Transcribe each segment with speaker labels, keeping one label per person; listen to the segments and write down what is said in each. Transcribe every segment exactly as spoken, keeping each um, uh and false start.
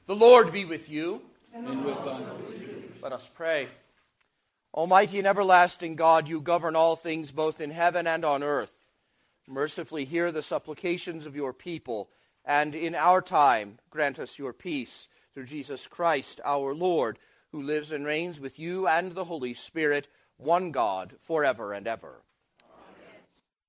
Speaker 1: The Lord be with you.
Speaker 2: And with you.
Speaker 1: Let us pray. Almighty and everlasting God, you govern all things both in heaven and on earth. Mercifully hear the supplications of your people, and in our time grant us your peace through Jesus Christ our Lord, who lives and reigns with you and the Holy Spirit, one God, forever and ever.
Speaker 3: Amen.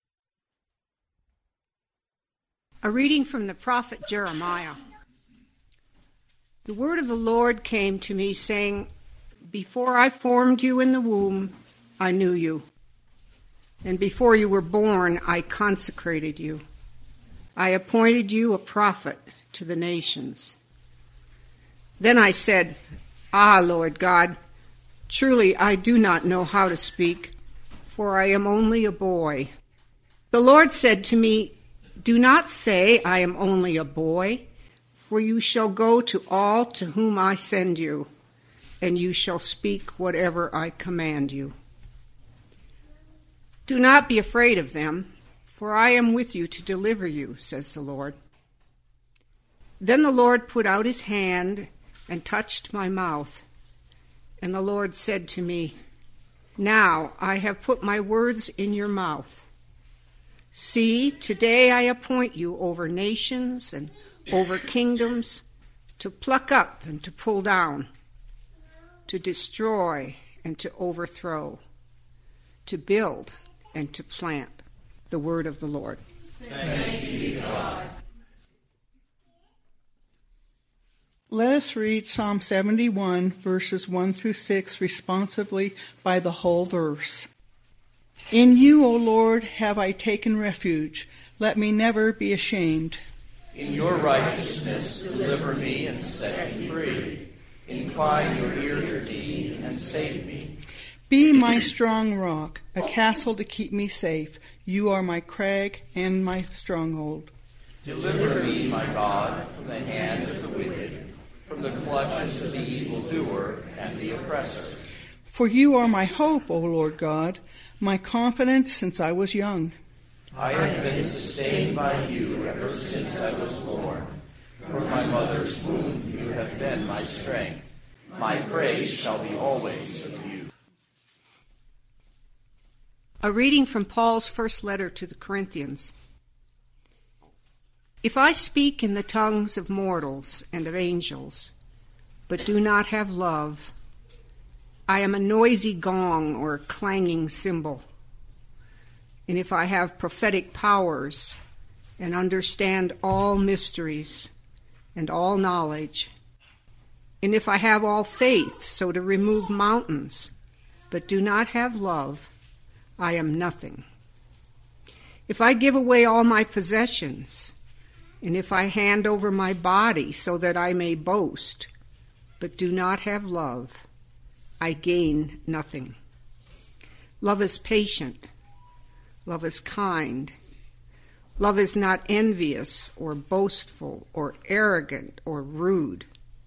Speaker 3: A reading from the prophet Jeremiah. The word of the Lord came to me, saying, Before I formed you in the womb, I knew you. And before you were born, I consecrated you. I appointed you a prophet to the nations. Then I said, Ah, Lord God, truly I do not know how to speak, for I am only a boy. The Lord said to me, Do not say I am only a boy, for you shall go to all to whom I send you, and you shall speak whatever I command you. Do not be afraid of them, for I am with you to deliver you, says the Lord. Then the Lord put out his hand and touched my mouth. And the Lord said to me, Now I have put my words in your mouth. See, today I appoint you over nations and over kingdoms, to pluck up and to pull down, to destroy and to overthrow, to build and to plant. The word of the Lord.
Speaker 2: Thanks be to God.
Speaker 4: Let us read Psalm seventy-one, verses one through six, responsively by the whole verse. In you, O Lord, have I taken refuge. Let me never be ashamed.
Speaker 1: In your righteousness deliver me and set me free. Incline your ear to me and save me.
Speaker 4: Be my strong rock, a castle to keep me safe. You are my crag and my stronghold.
Speaker 1: Deliver me, my God, from the hand of the wicked, from the clutches of the evildoer and the oppressor.
Speaker 4: For you are my hope, O Lord God, my confidence since I was young.
Speaker 1: I have been sustained by you ever since I was born. From my mother's womb you have been my strength. My praise shall be always of you.
Speaker 3: A reading from Paul's first letter to the Corinthians. If I speak in the tongues of mortals and of angels, but do not have love, I am a noisy gong or a clanging cymbal. And if I have prophetic powers and understand all mysteries and all knowledge, and if I have all faith so to remove mountains, but do not have love, I am nothing. If I give away all my possessions, and if I hand over my body so that I may boast, but do not have love, I gain nothing. Love is patient. Love is kind. Love is not envious or boastful or arrogant or rude.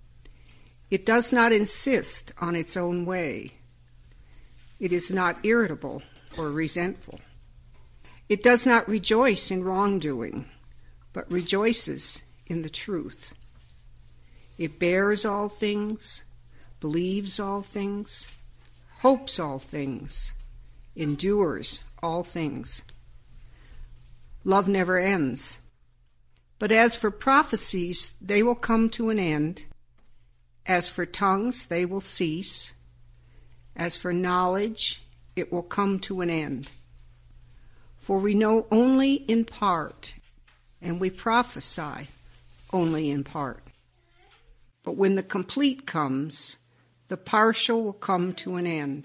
Speaker 3: It does not insist on its own way. It is not irritable or resentful. It does not rejoice in wrongdoing, but rejoices in the truth. It bears all things, believes all things, hopes all things, endures all things. Love never ends. But as for prophecies, they will come to an end. As for tongues, they will cease. As for knowledge, it will come to an end. For we know only in part, and we prophesy only in part. But when the complete comes, the partial will come to an end.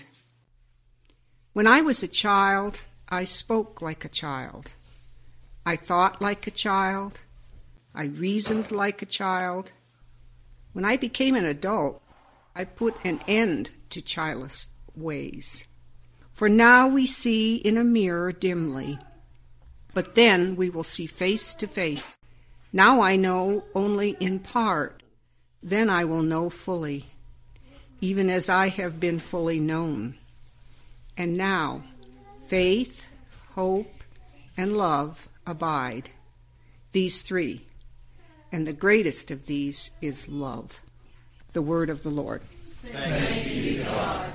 Speaker 3: When I was a child, I spoke like a child. I thought like a child. I reasoned like a child. When I became an adult, I put an end to childish ways. For now we see in a mirror dimly, but then we will see face to face. Now I know only in part, then I will know fully, even as I have been fully known. And now faith, hope, and love abide, these three, and the greatest of these is love. The word of the Lord.
Speaker 2: Thanks be to God.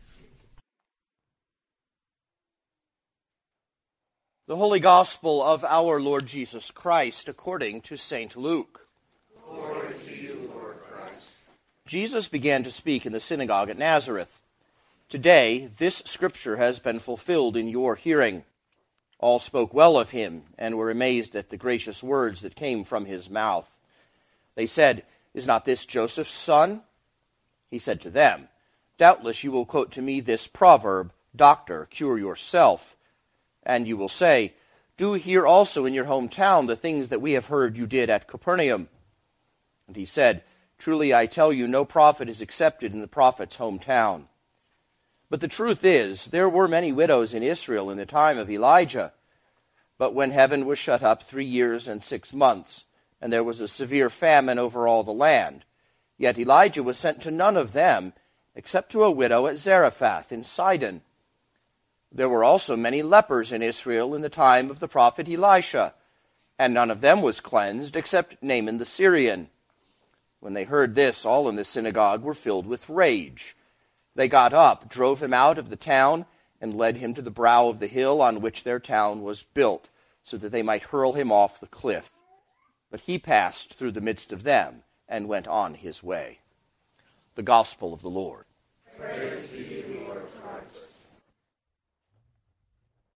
Speaker 1: The Holy Gospel of our Lord Jesus Christ according to Saint Luke.
Speaker 2: Glory to you, Lord Christ.
Speaker 1: Jesus began to speak in the synagogue at Nazareth. Today, this scripture has been fulfilled in your hearing. All spoke well of him and were amazed at the gracious words that came from his mouth. They said, "Is not this Joseph's son?" He said to them, "Doubtless you will quote to me this proverb, 'Doctor, cure yourself.' And you will say, 'Do here also in your hometown the things that we have heard you did at Capernaum.' And he said, 'Truly I tell you, no prophet is accepted in the prophet's hometown.' But the truth is, there were many widows in Israel in the time of Elijah. But when heaven was shut up three years and six months, and there was a severe famine over all the land, yet Elijah was sent to none of them, except to a widow at Zarephath in Sidon. There were also many lepers in Israel in the time of the prophet Elisha, and none of them was cleansed, except Naaman the Syrian. When they heard this, all in the synagogue were filled with rage. They got up, drove him out of the town, and led him to the brow of the hill on which their town was built, so that they might hurl him off the cliff. But he passed through the midst of them and went on his way." The Gospel of the Lord.
Speaker 2: Praise